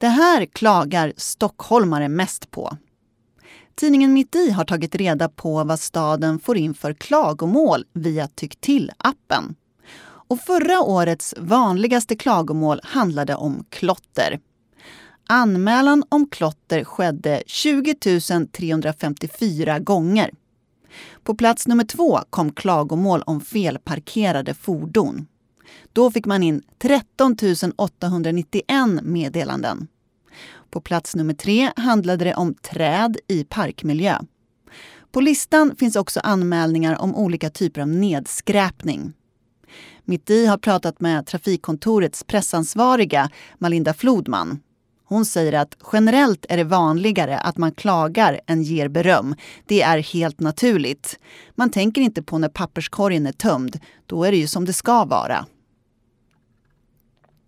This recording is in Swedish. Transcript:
Det här klagar stockholmare mest på. Tidningen Mitt i har tagit reda på vad staden får in för klagomål via Tyck till-appen. Och förra årets vanligaste klagomål handlade om klotter. Anmälan om klotter skedde 20 354 gånger. På plats nummer 2 kom klagomål om felparkerade fordon. Då fick man in 13 891 meddelanden. På plats nummer 3 handlade det om träd i parkmiljö. På listan finns också anmälningar om olika typer av nedskräpning. Mitt i har pratat med trafikkontorets pressansvariga Malinda Flodman. Hon säger att generellt är det vanligare att man klagar än ger beröm. Det är helt naturligt. Man tänker inte på när papperskorgen är tömd. Då är det ju som det ska vara.